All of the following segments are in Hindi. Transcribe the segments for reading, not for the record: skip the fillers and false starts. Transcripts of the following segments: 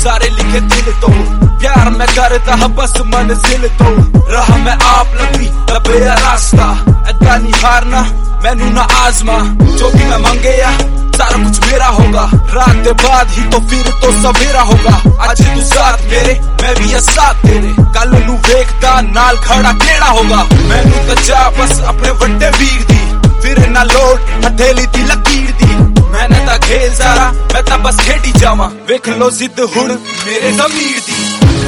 सारे लिखे दिल तो, प्यार मैं करता बस मंजिल तो, राह मैं आप लगी दबे रास्ता, ऐदा नहीं हारना मैनू ना आजमा, जो भी मैं मंगेया सारा कुछ मेरा होगा, रात के बाद ही तो फिर तो सवेरा होगा, आज तू साथ मेरे मैं भी साथ तेरे, कल नू वेखदा नाल खड़ा केड़ा होगा, मैनू तो चाह बस अपने वड्डे वीर दी, फिर ना लोट हथेली दी लकीर दी, मैंने ता खेल सारा मैं ता बस खेडी जावा, वेख लो जिद हुण मेरे ज़मीर दी।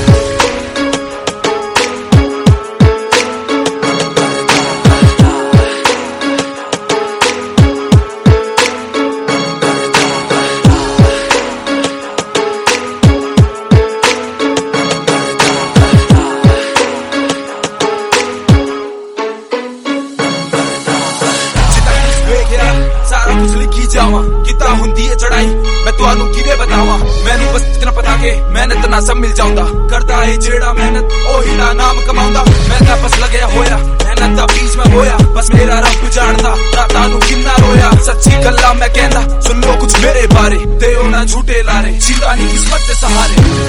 सारा कुछ लिखी जावा किता हुंदी है चढ़ाई मैं तुहानू किवे बतावा, मैनू बस इतना पता के मेहनत ना सब मिल जाऊंदा, करदा है जेड़ा मेहनत ओही दा नाम कमाऊंदा, मैं ता बस लगया होया मेहनत दा बीच में होया, बस मेरा रब जानदा रातां नू किन्ना रोया, सच्ची गल्ला मैं कहंदा सुन लो कुछ मेरे बारे, ते ओ ना झूठे लारे, जींदा नहीं किस्मत दे सहारे।